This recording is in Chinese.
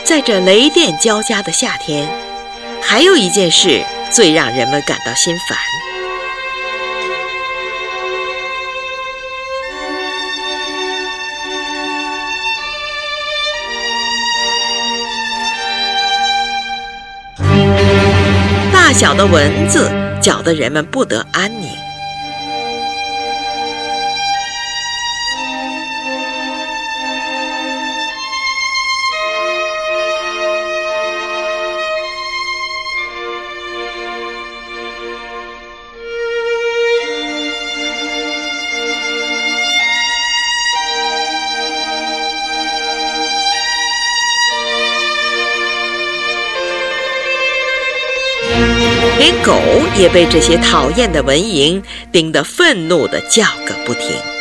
在这雷电交加的夏天，还有一件事最让人们感到心烦。大小的蚊子搅得人们不得安宁。连狗也被这些讨厌的蚊蝇叮得愤怒地叫个不停。